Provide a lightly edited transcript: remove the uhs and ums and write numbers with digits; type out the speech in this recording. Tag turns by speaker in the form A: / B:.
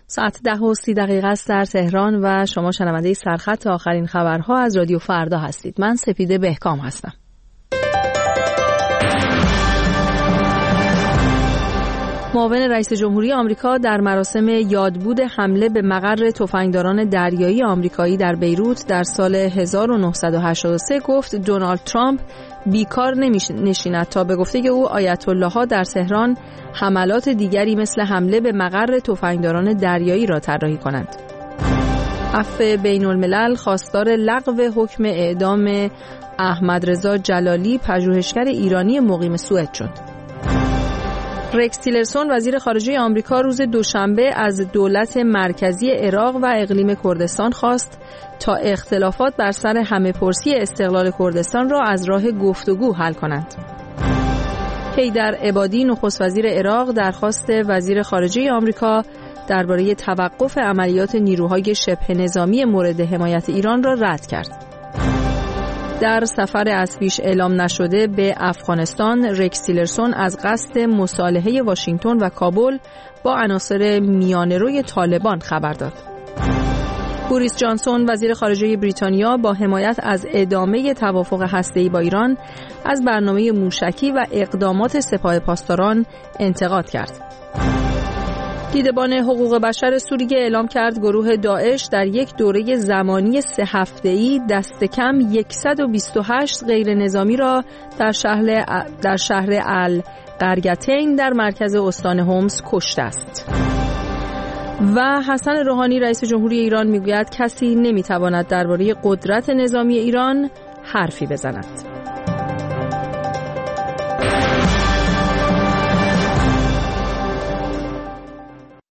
A: ساعت 10:30 است در تهران و شما شنونده سرخط آخرین خبرها از رادیو فردا هستید. من سپیده بهکام هستم. معاون رئیس جمهوری آمریکا در مراسم یادبود حمله به مقر تفنگداران دریایی آمریکایی در بیروت در سال 1983 گفت دونالد ترامپ بیکار نشیند تا به گفته او آیت الله ها در تهران حملات دیگری مثل حمله به مقر تفنگداران دریایی را طراحی کنند. عفو بین الملل خواستار لغو حکم اعدام احمد رضا جلالی پژوهشگر ایرانی مقیم سوئد شد. رکس تیلرسون وزیر خارجه آمریکا روز دوشنبه از دولت مرکزی عراق و اقلیم کردستان خواست تا اختلافات بر سر همه‌پرسی استقلال کردستان را از راه گفتگو حل کنند. حیدر عبادی نخست وزیر عراق درخواست وزیر خارجه آمریکا درباره توقف عملیات نیروهای شبه نظامی مورد حمایت ایران را رد کرد. در سفر از پیش اعلام نشده به افغانستان، رکس تیلرسون از قصد مصالحه واشنگتن و کابل با عناصر میانه‌روی طالبان خبر داد. بوریس جانسون وزیر خارجه بریتانیا با حمایت از ادامه توافق هسته‌ای با ایران از برنامه موشکی و اقدامات سپاه پاسداران انتقاد کرد. دیدبان حقوق بشر سوریه اعلام کرد گروه داعش در یک دوره زمانی 3 هفته‌ای دست کم 128 غیر نظامی را در شهر القریتین در مرکز استان هومس کشته است. و حسن روحانی رئیس جمهوری ایران میگوید کسی نمیتواند درباره قدرت نظامی ایران حرفی بزند.